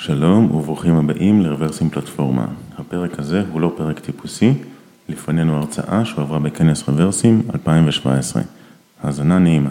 שלום וברוכים הבאים לרוורסים פלטפורמה. הפרק הזה הוא לא פרק טיפוסי, לפנינו הרצאה שהועברה בכנס רוורסים 2017. האזנה נעימה.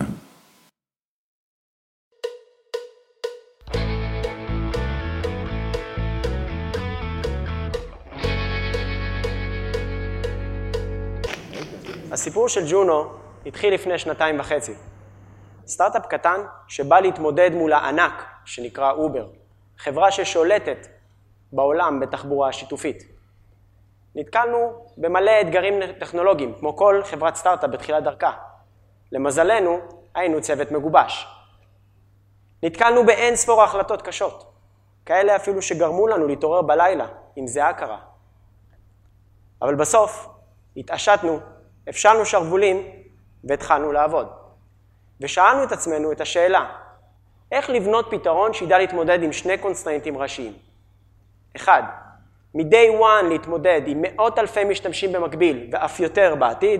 הסיפור של ג'ונו התחיל לפני 2.5 שנים. סטארט-אפ קטן שבא להתמודד מול הענק שנקרא אובר, חברה ששולטת בעולם בתחבורה שיתופית. נתקלנו במלא אתגרים טכנולוגיים, כמו כל חברת סטארט-אפ בתחילת דרכה. למזלנו, היינו צוות מגובש. נתקלנו באין ספור החלטות קשות, כאלה אפילו שגרמו לנו להתעורר בלילה, עם זיעה קרה. אבל בסוף התעשתנו, הפשלנו שרוולים והתחלנו לעבוד. ושאלנו את עצמנו את השאלה, איך לבנות פתרון שידע להתמודד עם שני קונסטרנטים ראשיים? 1. מ-day one להתמודד עם מאות אלפי משתמשים במקביל ואף יותר בעתיד.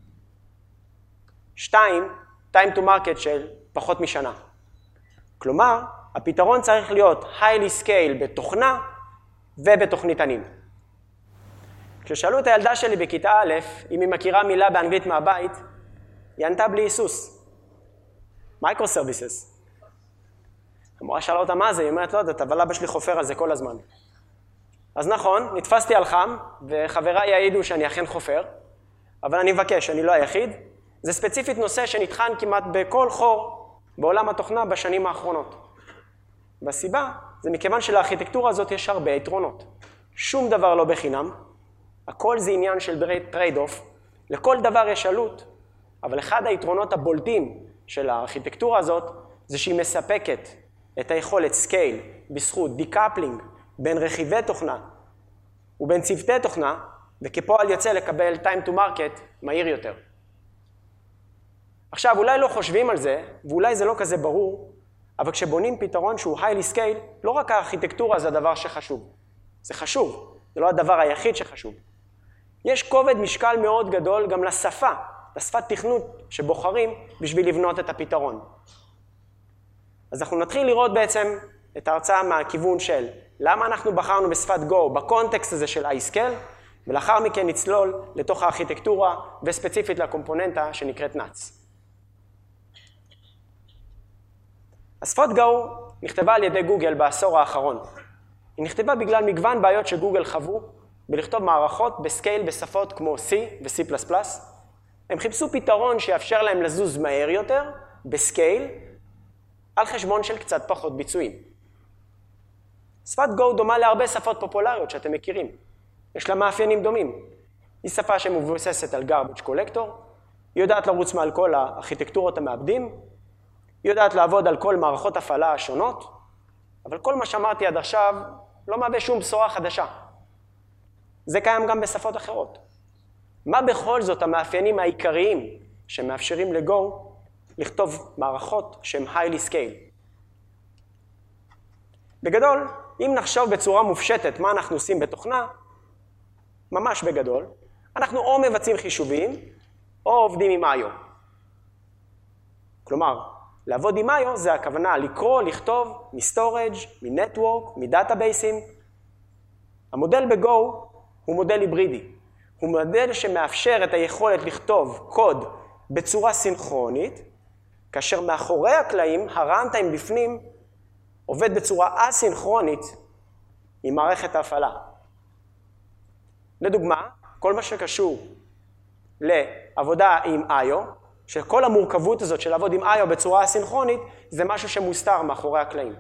2. time to market של פחות משנה. כלומר, הפתרון צריך להיות highly scale בתוכנה ובתוכנית ענים. כששאלו את הילדה שלי בכיתה א' אם היא מכירה מילה באנגלית מהבית, היא ענתה בלי היסוס. Microservices. המורה שאלה אותה מה זה, היא אומרת, לא יודעת, אבל אבא שלי חופר על זה כל הזמן. אז נכון, נתפסתי על חם, וחבריי יעידו שאני אכן חופר, אבל אני מבקש, אני לא היחיד. זה ספציפית נושא שנטחן כמעט בכל חור בעולם התוכנה בשנים האחרונות. והסיבה זה מכיוון שלארכיטקטורה הזאת יש הרבה יתרונות. שום דבר לא בחינם, הכל זה עניין של טרייד-אוף, לכל דבר יש עלות, אבל אחד היתרונות הבולטים של הארכיטקטורה הזאת זה שהיא מספקת את היכולת סקייל בזכות דיקאפלינג בין רכיבי תוכנה ובין צוותי תוכנה, וכפועל יוצא לקבל time to market מהיר יותר. עכשיו, אולי לא חושבים על זה, ואולי זה לא כזה ברור, אבל כשבונים פתרון שהוא highly scale, לא רק הארכיטקטורה זה הדבר שחשוב. זה חשוב, זה לא הדבר היחיד שחשוב. יש כובד משקל מאוד גדול גם לשפת תכנות שבוחרים בשביל לבנות את הפתרון. אז אנחנו נתחיל לראות בעצם את ההרצאה מהכיוון של למה אנחנו בחרנו בשפת Go בקונטקסט הזה של iScale, ולאחר מכן נצלול לתוך הארכיטקטורה וספציפית לקומפוננטה שנקראת NUTS. השפת Go נכתבה על ידי גוגל בעשור האחרון. היא נכתבה בגלל מגוון בעיות שגוגל חוו בלכתוב מערכות בסקייל בשפות כמו C ו-C++. הם חיפשו פתרון שיאפשר להם לזוז מהר יותר, בסקייל, על חשבון של קצת פחות ביצועים. שפת Go דומה להרבה שפות פופולריות שאתם מכירים. יש לה מאפיינים דומים. היא שפה שמבוססת על garbage collector, היא יודעת לרוץ מעל כל הארכיטקטורות המעבדים, היא יודעת לעבוד על כל מערכות הפעלה השונות, אבל כל מה שאמרתי עד עכשיו לא מהווה שום בשורה חדשה. זה קיים גם בשפות אחרות. מה בכל זאת המאפיינים העיקריים שמאפשרים לגו לכתוב מערכות שהן highly scale? בגדול, אם נחשוב בצורה מופשטת מה אנחנו עושים בתוכנה, ממש בגדול, אנחנו או מבצעים חישובים או עובדים עם IO. כלומר, לעבוד עם IO זה הכוונה לקרוא, לכתוב מסטורג', מנטוורק, מדאטאבייסים. המודל בגו הוא מודל היברידי. הוא מודל שמאפשר את היכולת לכתוב קוד בצורה סינכרונית, כאשר מאחורי הקלעים, הראנטיים בפנים, עובד בצורה אסינכרונית עם מערכת ההפעלה. לדוגמה, כל מה שקשור לעבודה עם IO, שכל המורכבות הזאת של לעבוד עם IO בצורה אסינכרונית, זה משהו שמוסתר מאחורי הקלעים.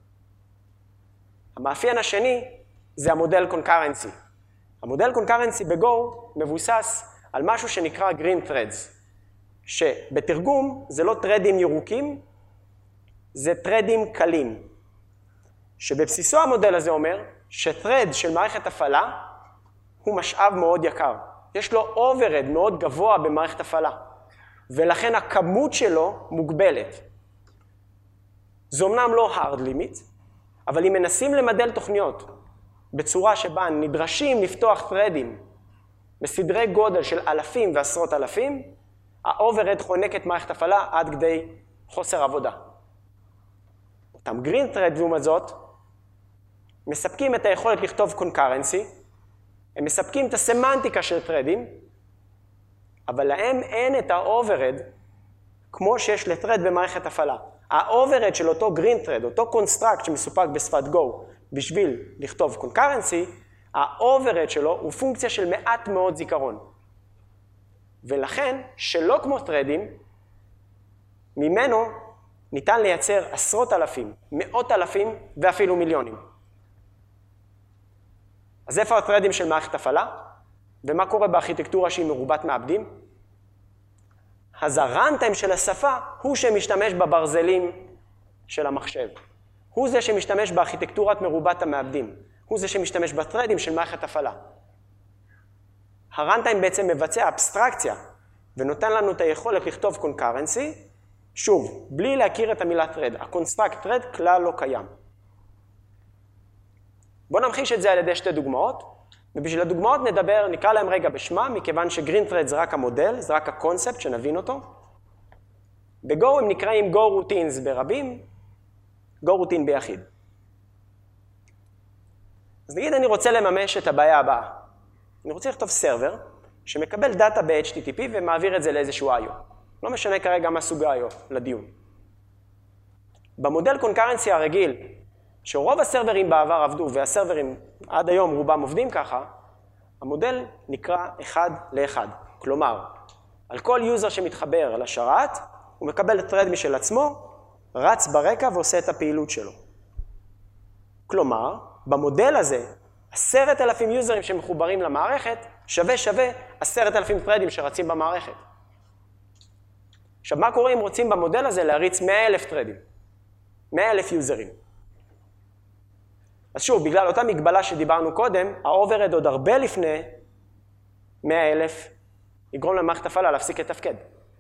המאפיין השני זה המודל קונקרנסי. המודל קונקרנסי בגו מבוסס על משהו שנקרא green threads, שבתרגום זה לא טרדים ירוקים, זה טרדים קלים. שבבסיסו המודל הזה אומר שטרד של מערכת הפעלה הוא משאב מאוד יקר. יש לו overhead מאוד גבוה במערכת הפעלה, ולכן הכמות שלו מוגבלת. זו אמנם לא hard limit, אבל אם מנסים למדל תוכניות בצורה שבה נדרשים לפתוח טרדים בסדרי גודל של אלפים ועשרות אלפים, ה-overhead חונק את מערכת הפעלה עד כדי חוסר עבודה. אותם green thread לעומת זאת מספקים את היכולת לכתוב קונקרנסי, הם מספקים את הסמנטיקה של טרדים, אבל להם אין את האוברד כמו שיש לטרד במערכת הפעלה. האוברד של אותו green thread, אותו קונסטרקט שמסופק בשפת Go בשביל לכתוב קונקרנסי, האוברד שלו הוא פונקציה של מעט מאוד זיכרון. ולכן, שלא כמו טרדים, ממנו ניתן לייצר עשרות אלפים, מאות אלפים ואפילו מיליונים. אז איפה הטרדים של מערכת הפעלה? ומה קורה בארכיטקטורה שהיא מרובת מעבדים? אז הרנטיים של השפה הוא שמשתמש בברזלים של המחשב. הוא זה שמשתמש בארכיטקטורת מרובת המעבדים. הוא זה שמשתמש בטרדים של מערכת הפעלה. הרנטיים בעצם מבצע אבסטרקציה ונותן לנו את היכולת לכתוב קונקרנסי, שוב, בלי להכיר את המילה טרד. הקונסטרקט טרד כלל לא קיים. בואו נמחיש את זה על ידי שתי דוגמאות, ובשביל הדוגמאות נדבר, נקרא להם רגע בשמה, מכיוון שגרין טרד זה רק המודל, זה רק הקונספט שנבין אותו. בגו הם נקראים Go Routines ברבים, Go Routine ביחיד. אז נגיד אני רוצה לממש את הבעיה הבאה. אני רוצה לכתוב סרבר שמקבל דאטה ב-HTTP ומעביר את זה לאיזשהו IO. לא משנה כרגע מה סוג IO לדיון. במודל קונקרנסי הרגיל, שרוב הסרברים בעבר עבדו והסרברים עד היום רובם עובדים ככה, המודל נקרא אחד לאחד. כלומר, על כל יוזר שמתחבר לשרת, הוא מקבל טרד משל עצמו, רץ ברקע ועושה את הפעילות שלו. כלומר, במודל הזה, 10,000 יוזרים שמחוברים למערכת, שווה 10,000 טרדים שרצים במערכת. עכשיו, מה קורה אם רוצים במודל הזה להריץ 100,000 טרדים? 100,000 יוזרים. אז שוב, בגלל אותה מגבלה שדיברנו קודם, האוברד עוד הרבה לפני 100,000 יגרום למערכת הפעלה להפסיק לתפקד.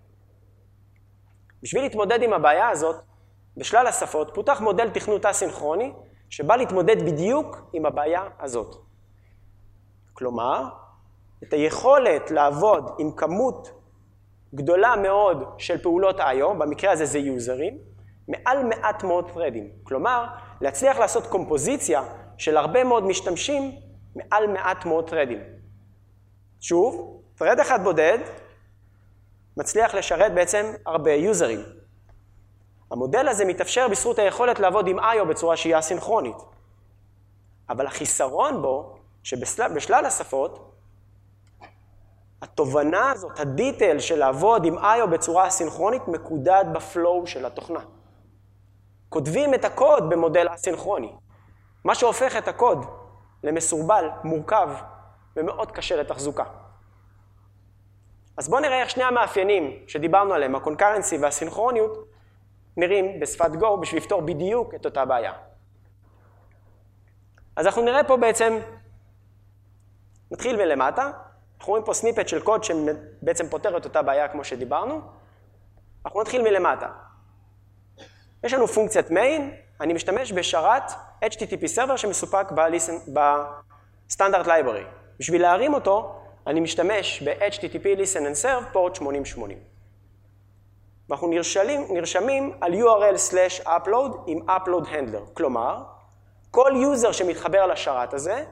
בשביל להתמודד עם הבעיה הזאת, בשלל השפות פותח מודל תכנות אסינכרוני, שבא להתמודד בדיוק עם הבעיה הזאת. כלומר, את היכולת לעבוד עם כמות גדולה מאוד של פעולות IO, במקרה הזה זה יוזרים, מעל מעט מאוד טרדים. כלומר, להצליח לעשות קומפוזיציה של הרבה מאוד משתמשים מעל מעט מאוד טרדים. שוב, טרד אחד בודד מצליח לשרת בעצם הרבה יוזרים. המודל הזה מתאפשר בזכות היכולת לעבוד עם IO בצורה שהיא אסינכרונית. אבל החיסרון בו, שבשלל השפות, התובנה הזאת, הדיטל של לעבוד עם IO בצורה אסינכרונית, מקודד בפלואו של התוכנה. כותבים את הקוד במודל אסינכרוני. מה שהופך את הקוד למסורבל, מורכב ומאוד קשה לתחזוקה. אז בואו נראה איך שני המאפיינים שדיברנו עליהם, הקונקרנסי והסינכרוניות, נראים בשפת Go בשביל לפתור בדיוק את אותה בעיה. אז אנחנו נראה פה בעצם, נתחיל מלמטה, אנחנו רואים פה סניפט של קוד שבעצם פותר את אותה בעיה כמו שדיברנו. אנחנו נתחיל מלמטה. יש לנו פונקציית main, אני משתמש בשרת HTTP סרבר שמסופק בסטנדרט library. בשביל להרים אותו, אני משתמש ב-HTTP listen and serve פורט 8080. ואנחנו נרשמים על URL/upload עם upload handler. כלומר, כל יוזר שמתחבר לשרת הזה,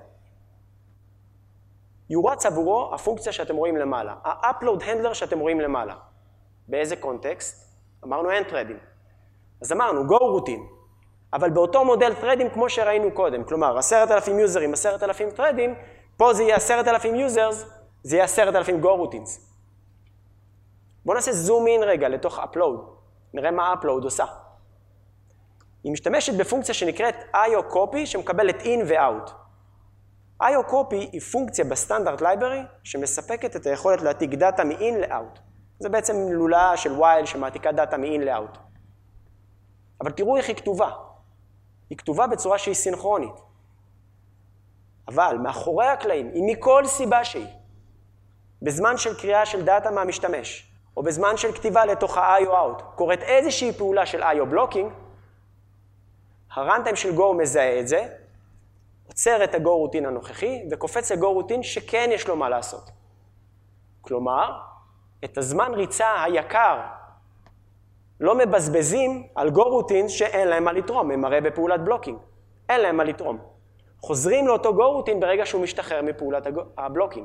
יורץ עבורו הפונקציה שאתם רואים למעלה, ה-upload handler שאתם רואים למעלה. באיזה קונטקסט? אמרנו אין טרדים. אז אמרנו Go Routine, אבל באותו מודל טרדים כמו שראינו קודם, כלומר 10,000 יוזרים, 10,000 טרדים, פה זה יהיה 10,000 יוזרס, זה יהיה 10,000 Go Routines. בואו נעשה זום אין רגע לתוך upload, נראה מה upload עושה. היא משתמשת בפונקציה שנקראת IO copy שמקבלת in ו-out. IO copy היא פונקציה בסטנדרט library שמספקת את היכולת להעתיק דאטה מ-in ל-out. זה בעצם לולאה של while שמעתיקה דאטה מ-in ל-out. אבל תראו איך היא כתובה. היא כתובה בצורה שהיא סינכרונית. אבל מאחורי הקלעים, אם מכל סיבה שהיא, בזמן של קריאה של דאטה מהמשתמש, או בזמן של כתיבה לתוך ה-IO out, קורית איזושהי פעולה של IO blocking, הרנטיים של Go מזהה את זה, עוצר את ה-Go routine הנוכחי, וקופץ ל-Go routine שכן יש לו מה לעשות. כלומר, את הזמן ריצה היקר לא מבזבזים על Go routines שאין להם מה לתרום, הם הרי בפעולת בלוקינג. אין להם מה לתרום. חוזרים לאותו go רוטין ברגע שהוא משתחרר מפעולת הבלוקים.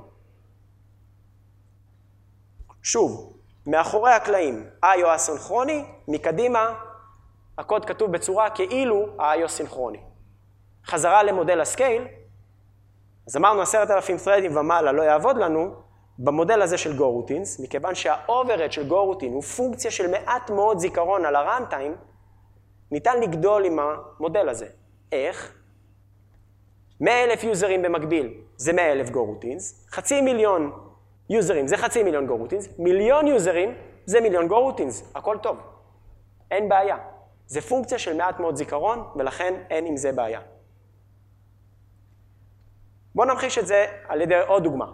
שוב, מאחורי הקלעים IO אסינכרוני, מקדימה הקוד כתוב בצורה כאילו IO סינכרוני. חזרה למודל הסקייל, אז אמרנו 10,000 threadים ומעלה לא יעבוד לנו במודל הזה של go routines, מכיוון שה-overhead של go routine הוא פונקציה של מעט מאוד זיכרון על ה-runtime, ניתן לגדול עם המודל הזה. איך? 100,000 יוזרים במקביל זה 100,000 go routines, 500,000 יוזרים זה 500,000 go routines, 1,000,000 יוזרים זה 1,000,000 go routines, הכל טוב. אין בעיה. זה פונקציה של מעט מאוד זיכרון, ולכן אין עם זה בעיה. בואו נמחיש את זה על ידי עוד דוגמה.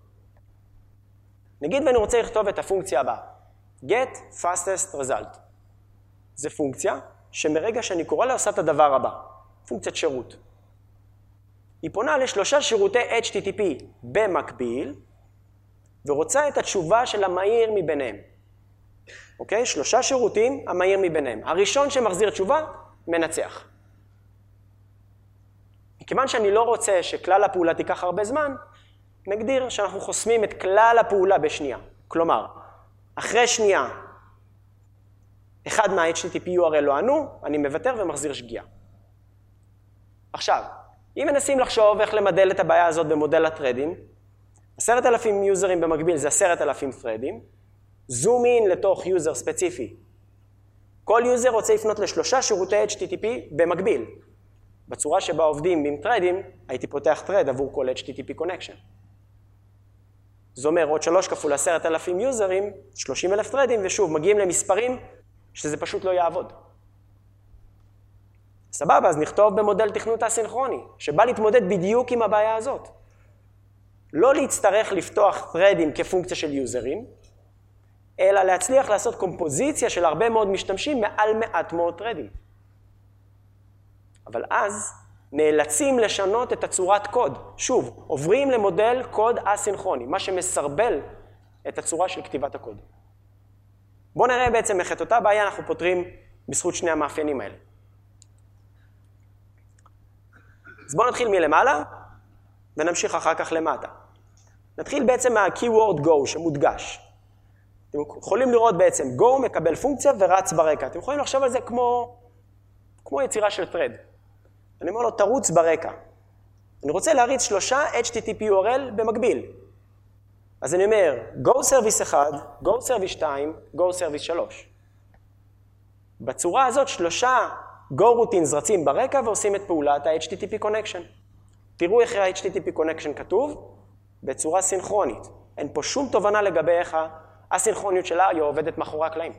נגיד ואני רוצה לכתוב את הפונקציה הבאה. get fastest result. זה פונקציה שמרגע שאני קורא לה עושה את הדבר הבא. פונקציית שירות. היא פונה לשלושה שירותי HTTP במקביל, ורוצה את התשובה של המהיר מביניהם. אוקיי? 3 שירותים, המהיר מביניהם. הראשון שמחזיר תשובה, מנצח. מכיוון שאני לא רוצה שכלל הפעולה תיקח הרבה זמן, נגדיר שאנחנו חוסמים את כלל הפעולה בשנייה. כלומר, אחרי שנייה, אחד מה-HTTP URL לא ענו, אני מוותר ומחזיר שגיאה. עכשיו, אם מנסים לחשוב איך למדל את הבעיה הזאת במודל הטרדים, 10,000 יוזרים במקביל זה 10,000 threadים, זום אין לתוך יוזר ספציפי. כל יוזר רוצה לפנות לשלושה שירותי HTTP במקביל. בצורה שבה עובדים עם threadים, הייתי פותח thread עבור כל HTTP connection. זה אומר עוד 3 כפול 10,000 יוזרים, 30,000 threadים, ושוב מגיעים למספרים שזה פשוט לא יעבוד. סבבה, אז נכתוב במודל תכנות אסינכרוני, שבא להתמודד בדיוק עם הבעיה הזאת. לא להצטרך לפתוח threadים כפונקציה של יוזרים, אלא להצליח לעשות קומפוזיציה של הרבה מאוד משתמשים מעל מעט מאוד threadים. אבל אז נאלצים לשנות את הצורת קוד. שוב, עוברים למודל קוד אסינכרוני, מה שמסרבל את הצורה של כתיבת הקוד. בואו נראה בעצם איך את אותה בעיה אנחנו פותרים בזכות שני המאפיינים האלה. אז בואו נתחיל מלמעלה ונמשיך אחר כך למטה. נתחיל בעצם מה-keyword go שמודגש. אתם יכולים לראות בעצם go מקבל פונקציה ורץ ברקע. אתם יכולים לחשוב על זה כמו יצירה של thread. אני אומר לו, תרוץ ברקע. אני רוצה להריץ 3 HTTP URL במקביל. אז אני אומר, go service 1, go service 2, go service 3. בצורה הזאת 3 go routines רצים ברקע ועושים את פעולת ה-HTTP connection. תראו איך ה-HTTP connection כתוב בצורה סינכרונית. אין פה שום תובנה לגבי איך הסינכרוניות שלה היא עובדת מאחורי הקלעים.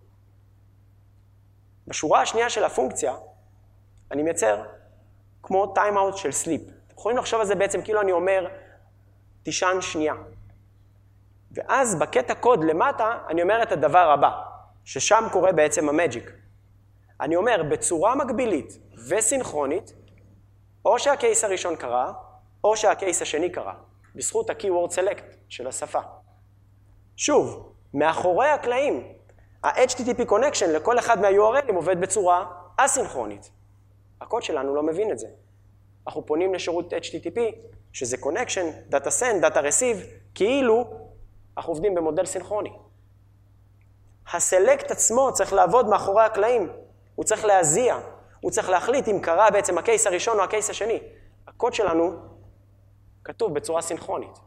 בשורה השנייה של הפונקציה, אני מייצר כמו time out של sleep. אתם יכולים לחשוב על זה בעצם כאילו אני אומר, תישן שנייה. ואז בקטע קוד למטה, אני אומר את הדבר הבא, ששם קורה בעצם המג'יק. אני אומר, בצורה מקבילית וסינכרונית, או שהקייס הראשון קרה, או שהקייס השני קרה, בזכות ה-keyword select של השפה. שוב, מאחורי הקלעים, ה-HTTP connection לכל אחד מה-URLים עובד בצורה אסינכרונית. הקוד שלנו לא מבין את זה. אנחנו פונים לשירות HTTP, שזה connection, data send, data receive, כאילו אנחנו עובדים במודל סינכרוני. הסלקט עצמו צריך לעבוד מאחורי הקלעים, הוא צריך להזיע, הוא צריך להחליט אם קרה בעצם הקייס הראשון או הקייס השני. הקוד שלנו כתוב בצורה סינכרונית.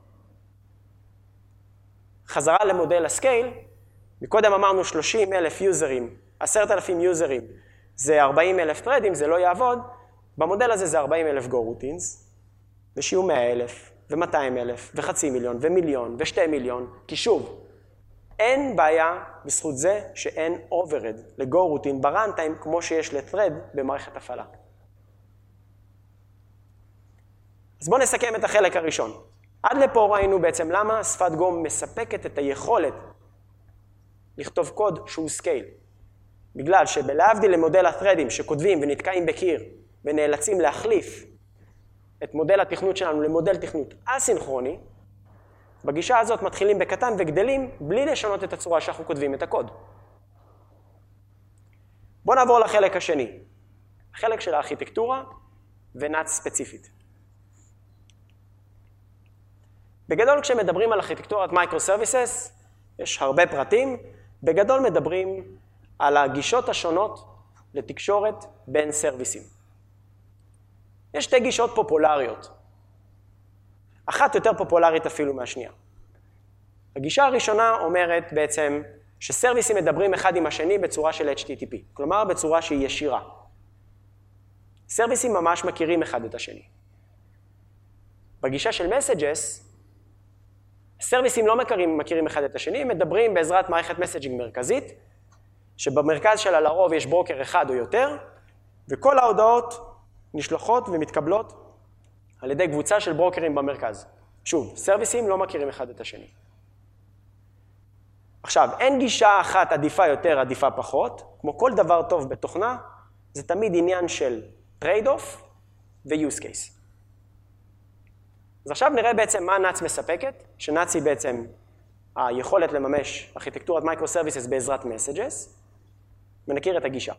חזרה למודל הסקייל, מקודם אמרנו 30,000 יוזרים, 10,000 יוזרים, זה 40,000 threadים, זה לא יעבוד. במודל הזה זה 40,000 go routines, ושיהיו 100,000, ו-200,000, ו500,000, ומיליון, ו2 מיליון, כי שוב, אין בעיה בזכות זה שאין overhead ל-go routine ברנטיים, כמו שיש ל-thread במערכת הפעלה. אז בואו נסכם את החלק הראשון. עד לפה ראינו בעצם למה שפת Go מספקת את היכולת לכתוב קוד שהוא סקייל. בגלל שבלהבדיל למודל ה-threadים שכותבים ונתקעים בקיר ונאלצים להחליף את מודל התכנות שלנו למודל תכנות אסינכרוני, בגישה הזאת מתחילים בקטן וגדלים בלי לשנות את הצורה שאנחנו כותבים את הקוד. בואו נעבור לחלק השני, החלק של הארכיטקטורה ונאץ ספציפית. בגדול כשמדברים על ארכיטקטורת מייקרו-סרוויסס, יש הרבה פרטים, בגדול מדברים על הגישות השונות לתקשורת בין סרוויסים. יש שתי גישות פופולריות, אחת יותר פופולרית אפילו מהשנייה. הגישה הראשונה אומרת בעצם שסרוויסים מדברים אחד עם השני בצורה של HTTP, כלומר בצורה שהיא ישירה. סרוויסים ממש מכירים אחד את השני. בגישה של Messages, סרוויסים לא מכירים אחד את השני, הם מדברים בעזרת מערכת מסג'ינג מרכזית, שבמרכז שלה לרוב יש ברוקר אחד או יותר, וכל ההודעות נשלחות ומתקבלות על ידי קבוצה של ברוקרים במרכז. שוב, סרוויסים לא מכירים אחד את השני. עכשיו, אין גישה אחת עדיפה יותר, עדיפה פחות. כמו כל דבר טוב בתוכנה, זה תמיד עניין של trade-off ו-use case. אז עכשיו נראה בעצם מה נאץ מספקת, שנאץ היא בעצם היכולת לממש ארכיטקטורת מייקרו-סרוויסס בעזרת messages, ונכיר את הגישה.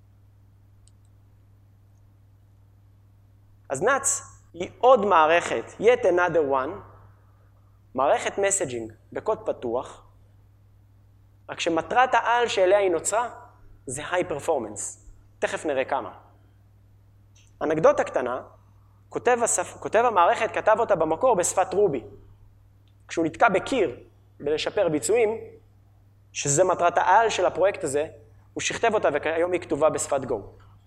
אז נאץ היא עוד מערכת, yet another one, מערכת מסג'ינג בקוד פתוח, רק שמטרת העל שאליה היא נוצרה זה high performance. תכף נראה כמה. אנקדוטה קטנה, כותב המערכת כתב אותה במקור בשפת רובי. כשהוא נתקע בקיר בלשפר ביצועים, שזה מטרת העל של הפרויקט הזה, הוא שכתב אותה והיום היא כתובה בשפת Go.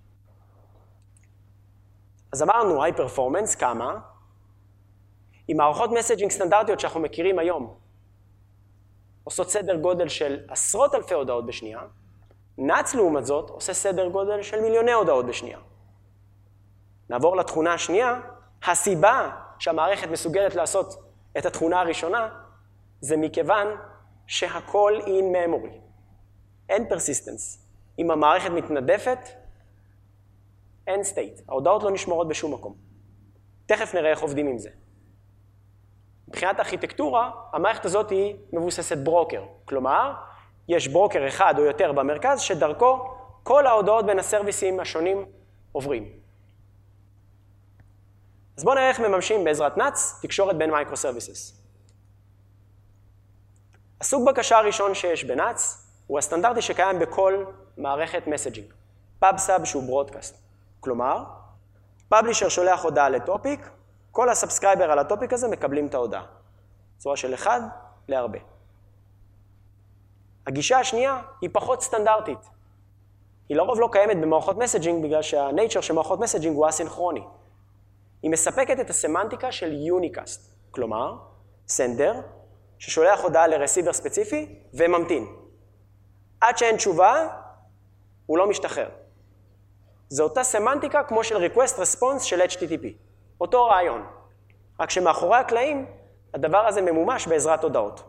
אז אמרנו high performance, כמה? עם מערכות מסג'ינג סטנדרטיות שאנחנו מכירים היום, עושות סדר גודל של עשרות אלפי הודעות בשנייה, נאץ לעומת זאת עושה סדר גודל של מיליוני הודעות בשנייה. נעבור לתכונה השנייה, הסיבה שהמערכת מסוגלת לעשות את התכונה הראשונה, זה מכיוון שהכל in memory. אין persistence. אם המערכת מתנדפת, אין state. ההודעות לא נשמרות בשום מקום. תכף נראה איך עובדים עם זה. מבחינת הארכיטקטורה, המערכת הזאת היא מבוססת ברוקר. כלומר, יש ברוקר אחד או יותר במרכז, שדרכו כל ההודעות בין הסרוויסים השונים עוברים. אז בואו נראה איך מממשים בעזרת נאץ תקשורת בין מייקרו-סרוויסס. הסוג בקשה הראשון שיש בנאץ הוא הסטנדרטי שקיים בכל מערכת מסג'ינג. PubSub שהוא ברודקאסט. כלומר, פאבלישר שולח הודעה לטופיק, כל הסאבסקרייבר על הטופיק הזה מקבלים את ההודעה. צורה של אחד להרבה. הגישה השנייה היא פחות סטנדרטית. היא לרוב לא קיימת במערכות מסג'ינג בגלל שהנייצ'ר של מערכות מסג'ינג הוא אסינכרוני. היא מספקת את הסמנטיקה של יוניקאסט, כלומר, סנדר, ששולח הודעה לרסיבר ספציפי וממתין. עד שאין תשובה, הוא לא משתחרר. זו אותה סמנטיקה כמו של request response של HTTP. אותו רעיון. רק שמאחורי הקלעים, הדבר הזה ממומש בעזרת הודעות.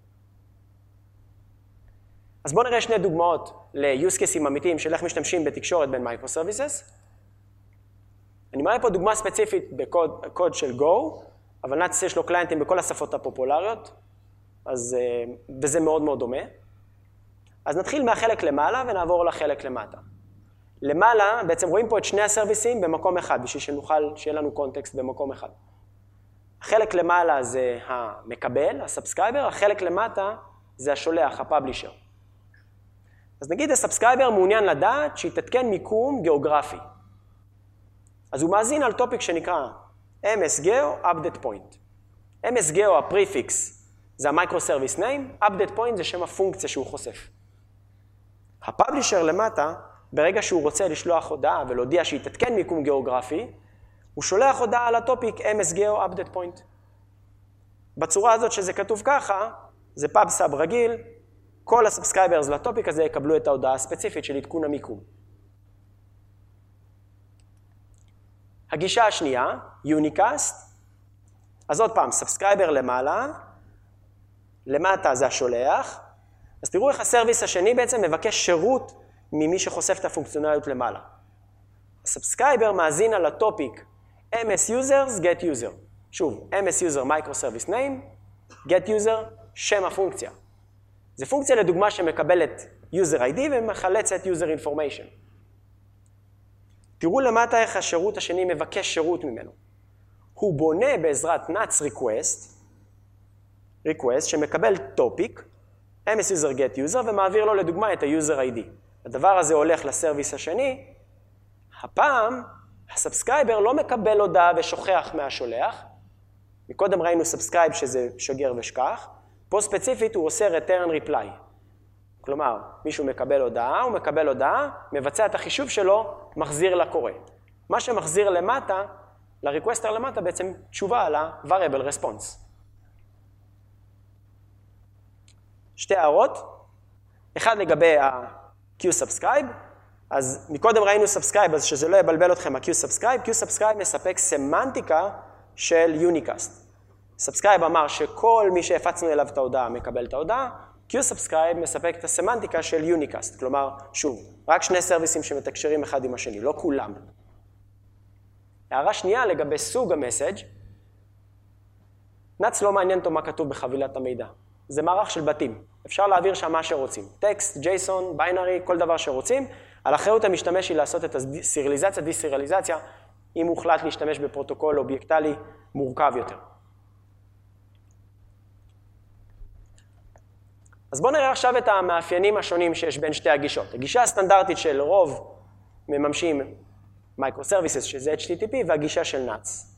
אז בואו נראה שני דוגמאות ל-use cases אמיתיים של איך משתמשים בתקשורת בין microservices. אני מראה פה דוגמה ספציפית בקוד של Go, אבל נאץ יש לו קליינטים בכל השפות הפופולריות, וזה מאוד מאוד דומה. אז נתחיל מהחלק למעלה ונעבור לחלק למטה. למעלה בעצם רואים פה את שני הסרוויסים במקום אחד, בשביל שנוכל שיהיה לנו קונטקסט במקום אחד. החלק למעלה זה המקבל, הסאבסקרייבר, החלק למטה זה השולח, הפאבלישר. אז נגיד הסאבסקרייבר מעוניין לדעת שיתעדכן מיקום גיאוגרפי. אז הוא מאזין על טופיק שנקרא MS-Geo Update Point. MS-Geo הפריפיקס זה ה-Microservice Name, Update Point זה שם הפונקציה שהוא חושף. הפאבלישר למטה, ברגע שהוא רוצה לשלוח הודעה ולהודיע שיתעדכן מיקום גיאוגרפי, הוא שולח הודעה על הטופיק MS-Geo Update Point. בצורה הזאת שזה כתוב ככה, זה PubSub רגיל, כל הסאבסקרייברס לטופיק הזה יקבלו את ההודעה הספציפית של עדכון המיקום. הגישה השנייה, יוניקאסט, אז עוד פעם, סאבסקרייבר למעלה, למטה זה השולח, אז תראו איך הסרוויס השני בעצם מבקש שירות ממי שחושף את הפונקציונליות למעלה. הסאבסקרייבר מאזין על הטופיק MS users, get user. שוב, MS user microservice name, get user, שם הפונקציה. זו פונקציה לדוגמה שמקבלת user ID ומחלצת user information. תראו למטה איך השירות השני מבקש שירות ממנו. הוא בונה בעזרת nuts request request שמקבל topic, MS user get user, ומעביר לו לדוגמה את ה-user ID. הדבר הזה הולך לסרוויס השני, הפעם הסאבסקרייבר לא מקבל הודעה ושוכח מהשולח, מקודם ראינו סאבסקרייב שזה שגר ושכח, פה ספציפית הוא עושה return reply. כלומר, מישהו מקבל הודעה, הוא מקבל הודעה, מבצע את החישוב שלו, מחזיר לקורא. מה שמחזיר למטה, לריקווסטר למטה בעצם תשובה על ה-variable response. שתי הערות, אחד לגבי ה-Q-Subscribe, אז מקודם ראינו Subscribe, אז שזה לא יבלבל אתכם ה-Q-Subscribe, Q-Subscribe מספק סמנטיקה של Unicast. Subscribe אמר שכל מי שהפצנו אליו את ההודעה מקבל את ההודעה, Q-Subscribe מספק את הסמנטיקה של Unicast, כלומר, שוב, רק שני סרוויסים שמתקשרים אחד עם השני, לא כולם. הערה שנייה לגבי סוג המסאג', נאץ לא מעניין אותו מה כתוב בחבילת המידע. זה מערך של בתים. אפשר להעביר שם מה שרוצים. טקסט, ג'ייסון, ביינרי, כל דבר שרוצים. על אחריות המשתמש היא לעשות את הסיריליזציה, דיסריליזציה, אם הוחלט להשתמש בפרוטוקול אובייקטלי מורכב יותר. אז בואו נראה עכשיו את המאפיינים השונים שיש בין שתי הגישות. הגישה הסטנדרטית של רוב מממשים מייקרו-סרוויסס, שזה HTTP, והגישה של נאץ.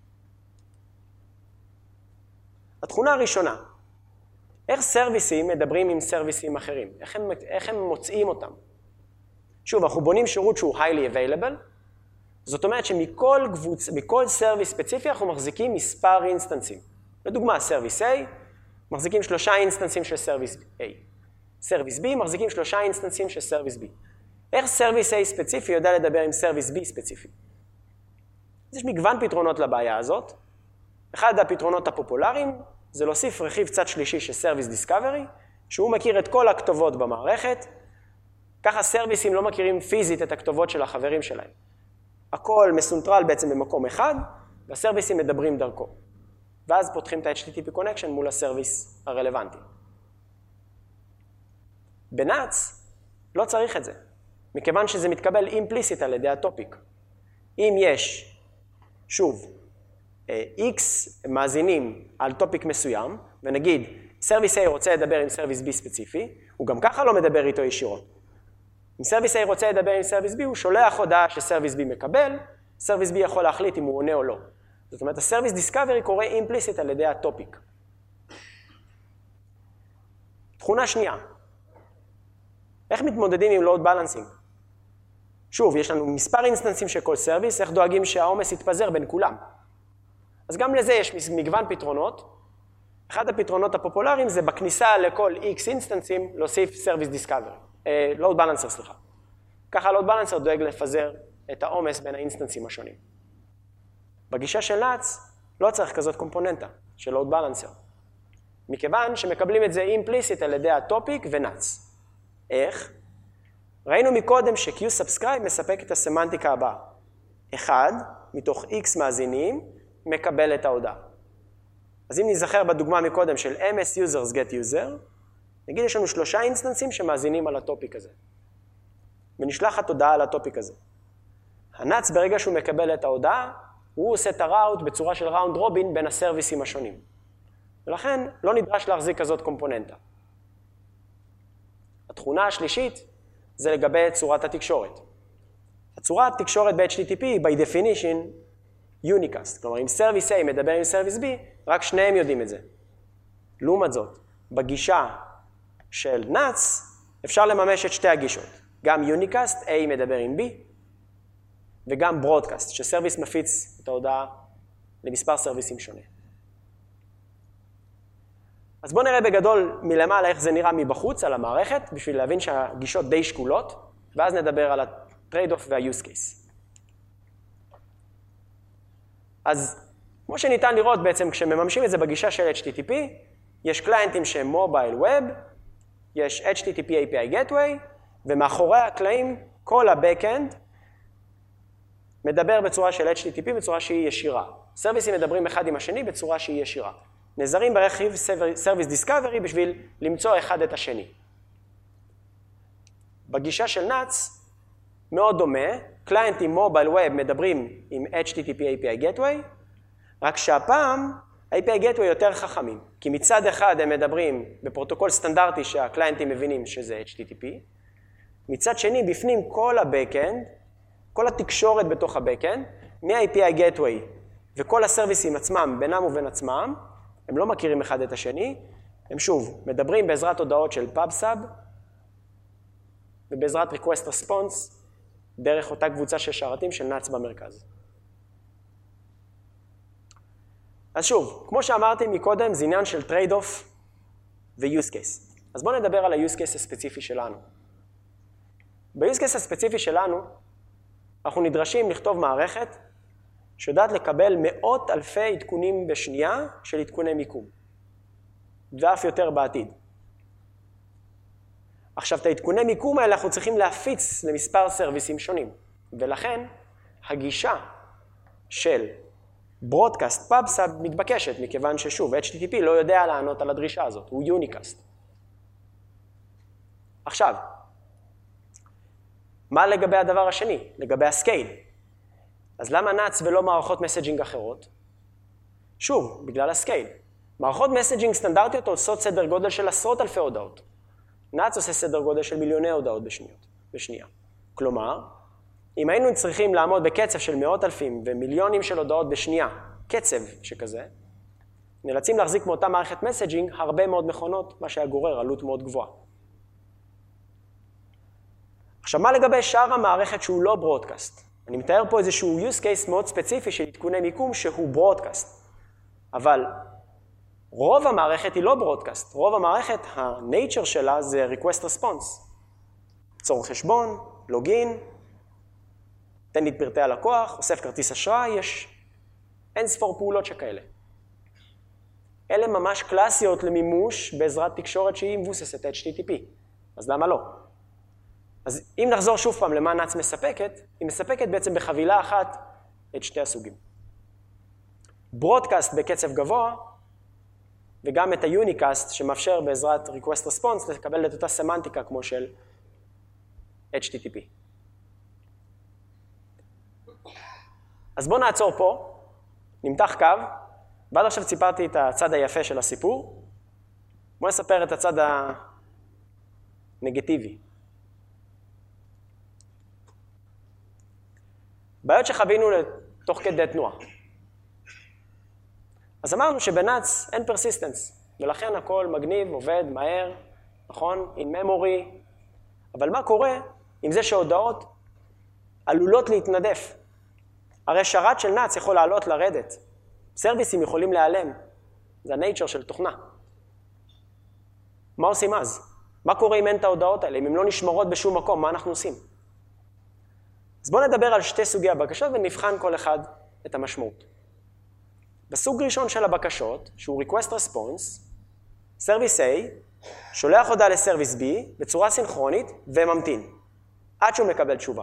התכונה הראשונה, איך סרוויסים מדברים עם סרוויסים אחרים? איך הם מוצאים אותם? שוב, אנחנו בונים שירות שהוא highly available, זאת אומרת שמכל סרוויס ספציפי אנחנו מחזיקים מספר אינסטנסים. לדוגמה, סרוויס A, מחזיקים 3 אינסטנסים של סרוויס A. סרוויס B, מחזיקים 3 אינסטנסים של סרוויס B. איך סרוויס A ספציפי יודע לדבר עם סרוויס B ספציפי? אז יש מגוון פתרונות לבעיה הזאת. אחד הפתרונות הפופולריים זה להוסיף רכיב צד שלישי של סרוויס דיסקאברי, שהוא מכיר את כל הכתובות במערכת, ככה סרוויסים לא מכירים פיזית את הכתובות של החברים שלהם. הכל מסונטרל בעצם במקום אחד, והסרוויסים מדברים דרכו. ואז פותחים את ה-HTTP connection מול הסרוויס הרלוונטי. בנאץ לא צריך את זה, מכיוון שזה מתקבל אימפליסיט על ידי הטופיק. אם יש, שוב, X מאזינים על טופיק מסוים, ונגיד, סרוויס A רוצה לדבר עם סרוויס B ספציפי, הוא גם ככה לא מדבר איתו ישירות. אם סרוויס A רוצה לדבר עם סרוויס B, הוא שולח הודעה שסרוויס B מקבל, סרוויס B יכול להחליט אם הוא עונה או לא. זאת אומרת, הסרוויס דיסקאברי קורה אימפליסיט על ידי הטופיק. תכונה שנייה. איך מתמודדים עם לואוד בלנסינג? שוב, יש לנו מספר אינסטנסים של כל סרוויס, איך דואגים שהעומס יתפזר בין כולם. אז גם לזה יש מגוון פתרונות. אחד הפתרונות הפופולריים זה בכניסה לכל X אינסטנסים להוסיף סרוויס דיסקאברי. לואוד בלנסר, סליחה. ככה לואוד בלנסר דואג לפזר את העומס בין האינסטנסים השונים. בגישה של נאץ לא צריך כזאת קומפוננטה של לואוד בלנסר. מכיוון שמקבלים את זה אימפליסיט על ידי הטופיק ונאץ. איך? ראינו מקודם ש-Q-Subscribe מספק את הסמנטיקה הבאה. אחד מתוך X מאזינים מקבל את ההודעה. אז אם נזכר בדוגמה מקודם של MS users get user, נגיד יש לנו 3 אינסטנסים שמאזינים על הטופיק הזה. ונשלחת הודעה על הטופיק הזה. הנאץ ברגע שהוא מקבל את ההודעה, הוא עושה את הראוט בצורה של ראונד רובין בין הסרוויסים השונים. ולכן לא נדרש להחזיק כזאת קומפוננטה. התכונה השלישית זה לגבי צורת התקשורת. הצורת התקשורת ב-HTTP היא by definition Unicast. כלומר, אם סרוויס A מדבר עם סרוויס B, רק שניהם יודעים את זה. לעומת זאת, בגישה של נאץ אפשר לממש את שתי הגישות. גם Unicast, A מדבר עם B, וגם Broadcast, שסרוויס מפיץ את ההודעה למספר סרוויסים שונה. אז בואו נראה בגדול מלמעלה איך זה נראה מבחוץ על המערכת, בשביל להבין שהגישות די שקולות, ואז נדבר על ה-trade-off וה-use case. אז כמו שניתן לראות בעצם כשמממשים את זה בגישה של HTTP, יש קליינטים שהם מובייל ווב, יש HTTP API Gateway, ומאחורי הקלעים כל ה-Backend מדבר בצורה של HTTP בצורה שהיא ישירה. סרוויסים מדברים אחד עם השני בצורה שהיא ישירה. נזרים ברכיב Service Discovery בשביל למצוא אחד את השני. בגישה של נאץ מאוד דומה, קליינטים מובייל ווב מדברים עם HTTP API Gateway, רק שהפעם ה-API Gateway יותר חכמים, כי מצד אחד הם מדברים בפרוטוקול סטנדרטי שהקליינטים מבינים שזה HTTP, מצד שני בפנים כל ה-Backend, כל התקשורת בתוך ה-Backend, מה-API Gateway וכל הסרוויסים עצמם, בינם ובין עצמם, הם לא מכירים אחד את השני, הם שוב מדברים בעזרת הודעות של PubSub, ובעזרת Request Response, דרך אותה קבוצה של שרתים של נאץ במרכז. אז שוב, כמו שאמרתי מקודם, זה עניין של trade-off ו-use case. אז בואו נדבר על ה-use case הספציפי שלנו. ב-use case הספציפי שלנו, אנחנו נדרשים לכתוב מערכת שיודעת לקבל מאות אלפי עדכונים בשנייה של עדכוני מיקום. ואף יותר בעתיד. עכשיו, את העדכוני מיקום האלה אנחנו צריכים להפיץ למספר סרוויסים שונים. ולכן, הגישה של ברודקאסט PubSub מתבקשת, מכיוון ששוב, HTTP לא יודע לענות על הדרישה הזאת, הוא יוניקאסט. עכשיו, מה לגבי הדבר השני? לגבי הסקייל. אז למה נאץ ולא מערכות מסג'ינג אחרות? שוב, בגלל הסקייל. מערכות מסג'ינג סטנדרטיות עושות סדר גודל של עשרות אלפי הודעות. נאץ עושה סדר גודל של מיליוני הודעות בשנייה. כלומר, אם היינו צריכים לעמוד בקצב של מאות אלפים ומיליונים של הודעות בשנייה, קצב שכזה, נאלצים להחזיק מאותה מערכת מסג'ינג הרבה מאוד מכונות, מה שהיה גורר עלות מאוד גבוהה. עכשיו, מה לגבי שאר המערכת שהוא לא ברודקאסט? אני מתאר פה איזשהו use case מאוד ספציפי של עדכוני מיקום שהוא ברודקאסט. אבל רוב המערכת היא לא ברודקאסט. רוב המערכת, ה-nature שלה זה request response. צור חשבון, לוגין, תן לי את פרטי הלקוח, אוסף כרטיס אשראי, יש אין ספור פעולות שכאלה. אלה ממש קלאסיות למימוש בעזרת תקשורת שהיא מבוססת HTTP. אז למה לא? אז אם נחזור שוב פעם למה נאץ מספקת, היא מספקת בעצם בחבילה אחת את שתי הסוגים. ברודקאסט בקצב גבוה, וגם את היוניקאסט שמאפשר בעזרת request response לקבל את אותה סמנטיקה כמו של HTTP. אז בואו נעצור פה, נמתח קו, ועד עכשיו סיפרתי את הצד היפה של הסיפור, בואו נספר את הצד הנגטיבי. בעיות שחווינו תוך כדי תנועה. אז אמרנו שבנאץ אין פרסיסטנס, ולכן הכל מגניב, עובד, מהר, נכון? in memory. אבל מה קורה עם זה שההודעות עלולות להתנדף? הרי שרת של נאץ יכול לעלות לרדת. סרוויסים יכולים להיעלם. זה ה-nature של תוכנה. מה עושים אז? מה קורה אם אין את ההודעות האלה? אם הן לא נשמרות בשום מקום, מה אנחנו עושים? אז בואו נדבר על שתי סוגי הבקשות ונבחן כל אחד את המשמעות. בסוג ראשון של הבקשות, שהוא request response, Service A שולח הודעה ל-Service B בצורה סינכרונית וממתין, עד שהוא מקבל תשובה.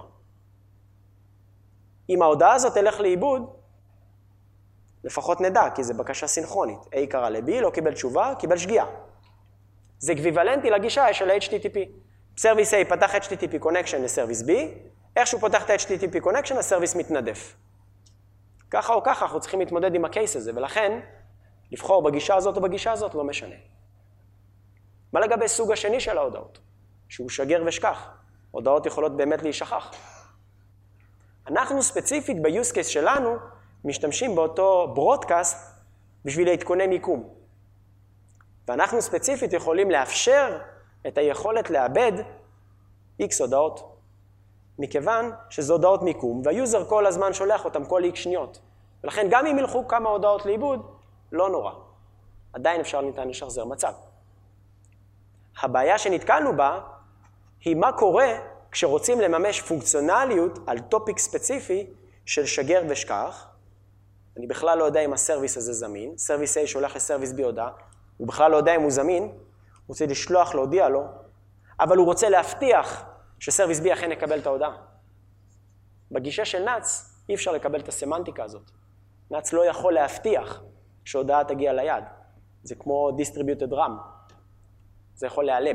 אם ההודעה הזאת תלך לאיבוד, לפחות נדע, כי זה בקשה סינכרונית. A קרא ל-B, לא קיבל תשובה, קיבל שגיאה. זה אקוויוולנטי לגישה של HTTP. Service A פתח HTTP connection ל-Service B, איך שהוא פותח את ה-HTTP connection, הסרוויס מתנדף. ככה או ככה אנחנו צריכים להתמודד עם הקייס הזה, ולכן לבחור בגישה הזאת או בגישה הזאת לא משנה. מה לגבי סוג השני של ההודעות? שהוא שגר ושכח. הודעות יכולות באמת להישכח. אנחנו ספציפית ב-use case שלנו משתמשים באותו ברודקאסט בשביל להתכונן מיקום. ואנחנו ספציפית יכולים לאפשר את היכולת לאבד X הודעות. מכיוון שזה הודעות מיקום, והיוזר כל הזמן שולח אותם כל X שניות. ולכן גם אם ילכו כמה הודעות לאיבוד, לא נורא. עדיין ניתן לשחזר מצב. הבעיה שנתקלנו בה היא מה קורה כשרוצים לממש פונקציונליות על טופיק ספציפי של שגר ושכח. אני בכלל לא יודע אם הסרוויס הזה זמין. סרוויס A שולח לסרוויס B הודעה. הוא בכלל לא יודע אם הוא זמין. הוא רוצה לשלוח, להודיע לו. אבל הוא רוצה להבטיח שסרוויס B אכן יקבל את ההודעה. בגישה של נאץ אי אפשר לקבל את הסמנטיקה הזאת. נאץ לא יכול להבטיח שההודעה תגיע ליד. זה כמו distributed RAM. זה יכול להיעלם.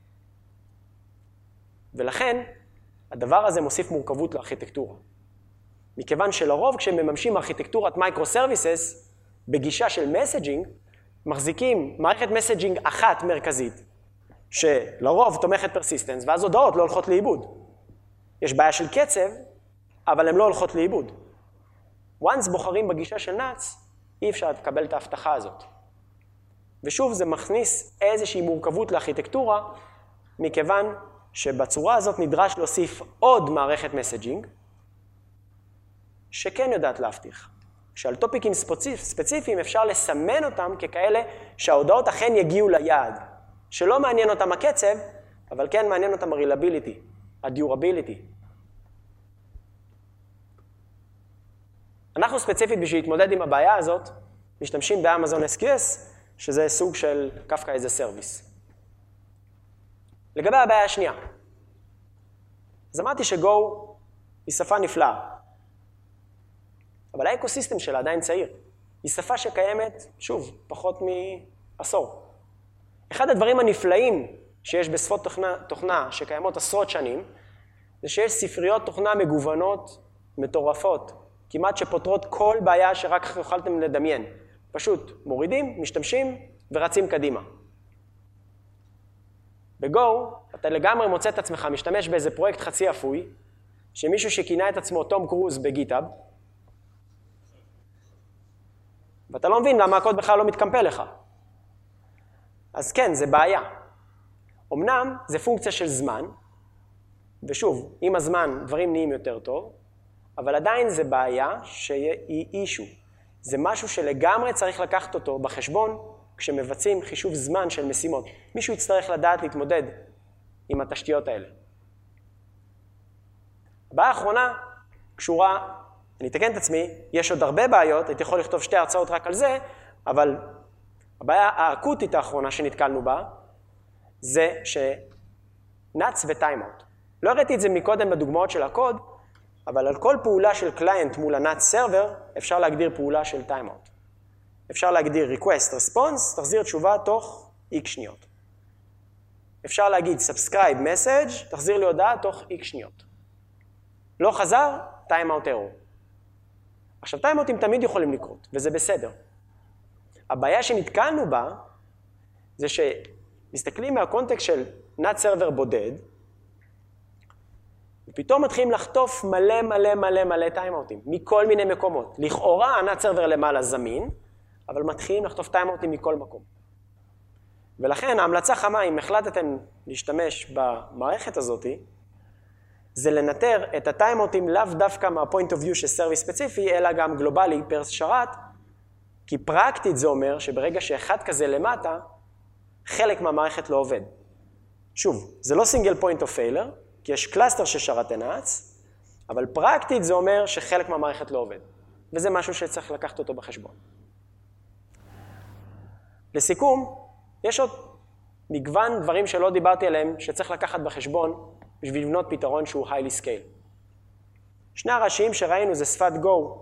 ולכן הדבר הזה מוסיף מורכבות לארכיטקטורה. מכיוון שלרוב כשמממשים ארכיטקטורת מייקרו-סרוויסס, בגישה של מסג'ינג, מחזיקים מערכת מסג'ינג אחת מרכזית, שלרוב תומכת פרסיסטנס, ואז הודעות לא הולכות לאיבוד. יש בעיה של קצב, אבל הן לא הולכות לאיבוד. once בוחרים בגישה של נאץ, אי אפשר לקבל את ההבטחה הזאת. ושוב, זה מכניס איזושהי מורכבות לארכיטקטורה, מכיוון שבצורה הזאת נדרש להוסיף עוד מערכת מסג'ינג, שכן יודעת להבטיח. שעל טופיקים ספציפיים אפשר לסמן אותם ככאלה שההודעות אכן יגיעו ליעד. שלא מעניין אותם הקצב, אבל כן מעניין אותם ה-reliability, ה-durability. אנחנו ספציפית בשביל להתמודד עם הבעיה הזאת, משתמשים באמזון SQS, שזה סוג של Kafka as a Service. לגבי הבעיה השנייה, אז אמרתי ש-Go היא שפה נפלאה, אבל האקוסיסטם שלה עדיין צעיר. היא שפה שקיימת, שוב, פחות מעשור. אחד הדברים הנפלאים שיש בשפות תוכנה שקיימות עשרות שנים, זה שיש ספריות תוכנה מגוונות, מטורפות, כמעט שפותרות כל בעיה שרק יכולתם לדמיין. פשוט מורידים, משתמשים ורצים קדימה. בגו, אתה לגמרי מוצא את עצמך משתמש באיזה פרויקט חצי אפוי, שמישהו שכינה את עצמו תום קרוז בגיטאב, ואתה לא מבין למה הקוד בכלל לא מתקמפל לך. אז כן, זה בעיה. אמנם זה פונקציה של זמן, ושוב, עם הזמן דברים נהיים יותר טוב, אבל עדיין זה בעיה שהיא אישו. זה משהו שלגמרי צריך לקחת אותו בחשבון כשמבצעים חישוב זמן של משימות. מישהו יצטרך לדעת להתמודד עם התשתיות האלה. הבעיה האחרונה קשורה, אני אתקן את עצמי, יש עוד הרבה בעיות, הייתי יכול לכתוב 2 הרצאות רק על זה, אבל הבעיה האקוטית האחרונה שנתקלנו בה, זה שנאץ וטיימאוט. לא הראיתי את זה מקודם בדוגמאות של הקוד, אבל על כל פעולה של קליינט מול הנאץ סרבר, אפשר להגדיר פעולה של טיימאוט. אפשר להגדיר request response, תחזיר תשובה תוך X שניות. אפשר להגיד subscribe message, תחזיר לי הודעה תוך X שניות. לא חזר, טיימאוט error. עכשיו, טיימאוטים תמיד יכולים לקרות, וזה בסדר. הבעיה שנתקלנו בה, זה שמסתכלים מהקונטקסט של נאץ סרבר בודד, ופתאום מתחילים לחטוף מלא מלא מלא מלא טיימאוטים, מכל מיני מקומות. לכאורה, הנאץ סרבר למעלה זמין, אבל מתחילים לחטוף טיימאוטים מכל מקום. ולכן, ההמלצה חמה, אם החלטתם להשתמש במערכת הזאת, זה לנטר את הטיימאוטים לאו דווקא מהפוינט אוף ויו של סרוויס ספציפי, אלא גם גלובלי פר שרת, כי פרקטית זה אומר שברגע שאחד כזה למטה, חלק מהמערכת לא עובד. שוב, זה לא סינגל פוינט אוף פיילר, כי יש קלאסטר ששרת נאץ, אבל פרקטית זה אומר שחלק מהמערכת לא עובד. וזה משהו שצריך לקחת אותו בחשבון. לסיכום, יש עוד מגוון דברים שלא דיברתי עליהם, שצריך לקחת בחשבון בשביל לבנות פתרון שהוא highly scale. שני הראשיים שראינו זה שפת Go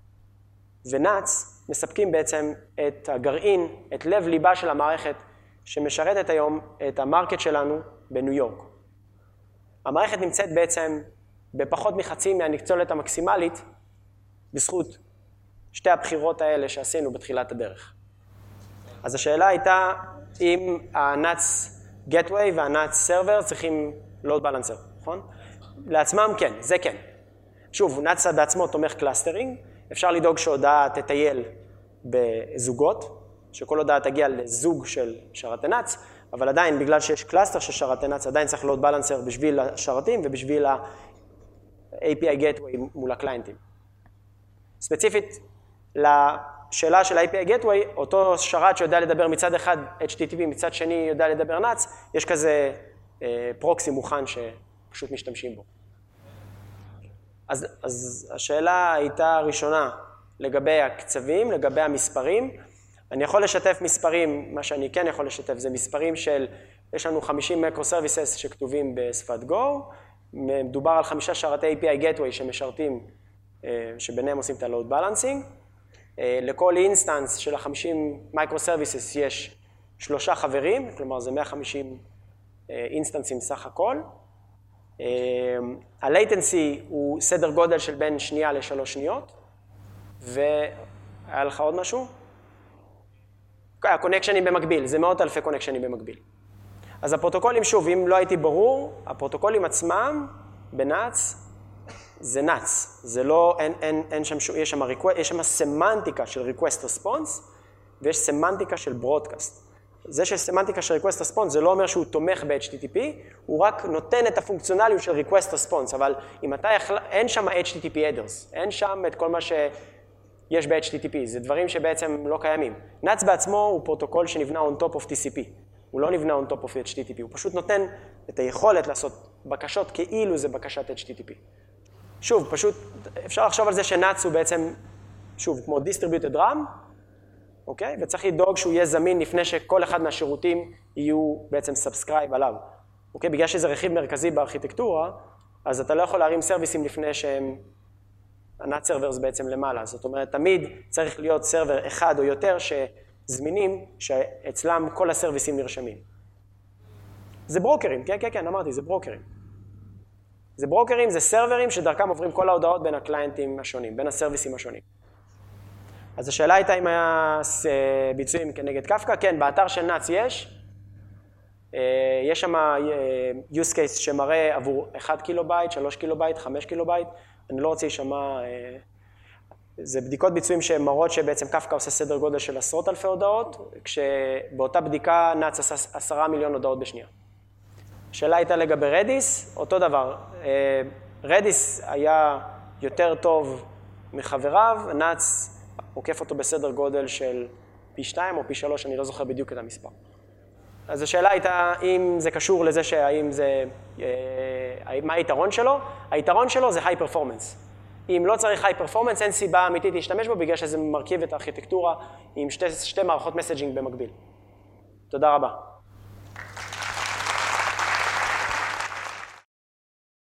ונאץ, מספקים בעצם את הגרעין, את לב ליבה של המערכת, שמשרתת היום את המרקט שלנו בניו יורק. המערכת נמצאת בעצם בפחות מחצי מהניצולת המקסימלית, בזכות שתי הבחירות האלה שעשינו בתחילת הדרך. אז השאלה הייתה אם הנאץ Gateway והנאץ Server צריכים load balancer, נכון? לעצמם כן, זה כן. שוב, נאץ בעצמו תומך קלאסטרינג, אפשר לדאוג שהודעה תטייל בזוגות, שכל הודעה תגיע לזוג של שרתי נאץ, אבל עדיין, בגלל שיש קלאסטר של שרתי נאץ, עדיין צריך load balancer בשביל השרתים ובשביל ה-API Gateway מול הקליינטים. ספציפית, לשאלה של ה-API Gateway, אותו שרת שיודע לדבר מצד אחד HTTP, מצד שני יודע לדבר נאץ, יש כזה פרוקסי מוכן שפשוט משתמשים בו. אז השאלה הייתה ראשונה לגבי הקצבים, לגבי המספרים. אני יכול לשתף מספרים, מה שאני כן יכול לשתף זה מספרים של, יש לנו 50 microservices שכתובים בשפת Go, מדובר על 5 שרתי API Gateway שמשרתים, שביניהם עושים את ה-load balancing. לכל אינסטנס של ה-50 microservices יש 3 חברים, כלומר זה 150 אינסטנסים סך הכל. ה-latency הוא סדר גודל של בין שנייה ל3 שניות. והיה לך עוד משהו? קונקשנים במקביל, זה מאות אלפי קונקשנים במקביל. אז הפרוטוקולים, שוב, אם לא הייתי ברור, הפרוטוקולים עצמם בנאץ, זה נאץ. זה לא, אין שם, יש שם סמנטיקה של request response, ויש סמנטיקה של broadcast. זה שסמנטיקה של request response, זה לא אומר שהוא תומך ב-HTTP, הוא רק נותן את הפונקציונליות של request response, אבל אם אתה אין שם HTTP headers, אין שם את כל מה שיש ב-HTTP, זה דברים שבעצם לא קיימים. נאץ בעצמו הוא פרוטוקול שנבנה on top of TCP, הוא לא נבנה on top of HTTP, הוא פשוט נותן את היכולת לעשות בקשות כאילו זה בקשת HTTP. שוב, פשוט אפשר לחשוב על זה שנאץ הוא בעצם, שוב, כמו distributed RAM, אוקיי? וצריך לדאוג שהוא יהיה זמין לפני שכל אחד מהשירותים יהיו בעצם סאבסקרייב עליו. אוקיי? בגלל שזה רכיב מרכזי בארכיטקטורה, אז אתה לא יכול להרים סרוויסים לפני שהם הנאץ סרברס בעצם למעלה. זאת אומרת, תמיד צריך להיות סרבר אחד או יותר שזמינים, שאצלם כל הסרוויסים נרשמים. זה ברוקרים, כן, כן, כן, אמרתי, זה ברוקרים. זה ברוקרים, זה סרברים שדרכם עוברים כל ההודעות בין הקליינטים השונים, בין הסרוויסים השונים. אז השאלה הייתה אם היה ביצועים כנגד קפקא. כן, באתר של נאץ יש שם use case שמראה עבור 1 קילובייט, 3 קילובייט, 5 קילובייט. אני לא רוצה להישמע, זה בדיקות ביצועים שמראות שבעצם קפקא עושה סדר גודל של עשרות אלפי הודעות, כשבאותה בדיקה נאץ עשה 10 מיליון הודעות בשנייה. השאלה הייתה לגבי רדיס, אותו דבר. רדיס היה יותר טוב מחבריו, נאץ עוקף אותו בסדר גודל של פי 2 או פי 3, אני לא זוכר בדיוק את המספר. אז השאלה הייתה אם זה קשור לזה שהאם זה, מה היתרון שלו? היתרון שלו זה high performance. אם לא צריך high performance, אין סיבה אמיתית להשתמש בו, בגלל שזה מרכיב את הארכיטקטורה עם שתי מערכות מסג'ינג במקביל. תודה רבה.